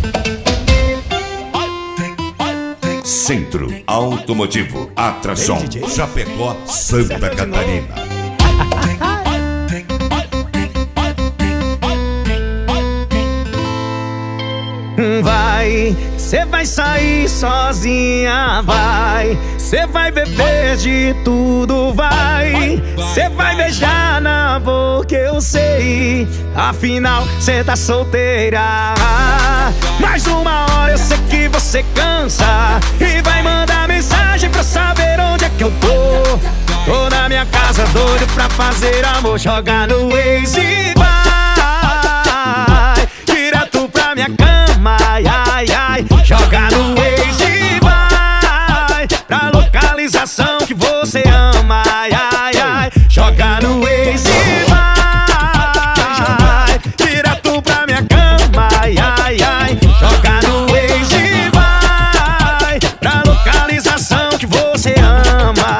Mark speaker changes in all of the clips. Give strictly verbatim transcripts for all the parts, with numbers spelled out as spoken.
Speaker 1: Centro Automotivo Atração Chapecó, Santa Catarina.
Speaker 2: Vai, cê vai sair sozinha, vai. Cê vai beber de tudo, vai. Cê vai beijar na boca, eu sei. Afinal, cê tá solteira. Mais uma hora eu sei que você cansa e vai mandar mensagem pra saber onde é que eu tô. Tô na minha casa doido pra fazer amor. Joga no Waze e vai direto pra minha cama, ai, ai, ai. Joga no Waze e vai pra localização que você ama, ai, ai, ai. Joga no Waze e vai direto pra minha cama, ai, ai, ai. Joga no Waze e vai pra localização que você ama.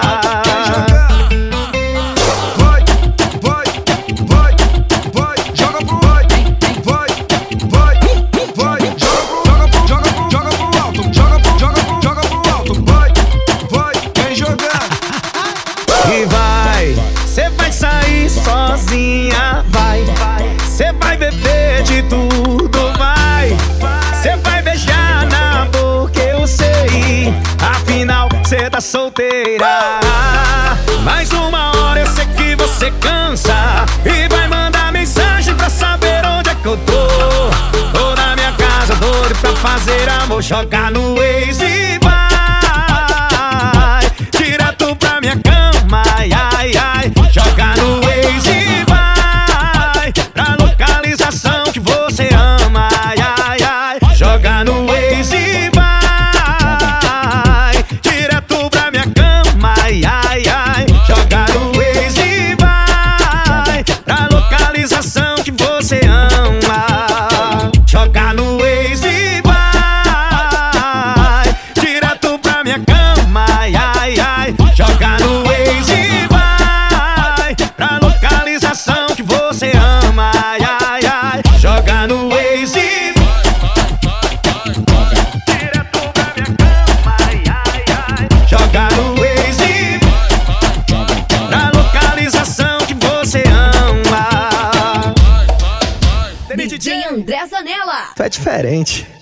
Speaker 2: E vai, cê vai sair sozinha, vai. Cê vai beber de tudo, vai. Cê vai beijar na boca, eu sei. Afinal, cê tá solteira. Mais uma hora eu sei que você cansa e vai mandar mensagem pra saber onde é que eu tô. Tô na minha casa doido pra fazer amor. Joga no Waze e vai direto pra minha cama, ai, ai, ai. Joga no Waze e vai pra localização que você ama, ai, ai, ai. Joga no Waze e vai direto pra minha cama, ai, ai, ai. Joga no Waze e vai pra localização que você ama. Joga no Waze e vai direto pra minha cama, ai, ai, ai. Joga no Waze e vai pra localização que você ama, ai, ai, ai. Joga no Waze e direto pra minha cama, ai, ai, ai. Joga no Waze e pra localização que você ama.
Speaker 3: D J André Zanella.
Speaker 2: Tu é diferente.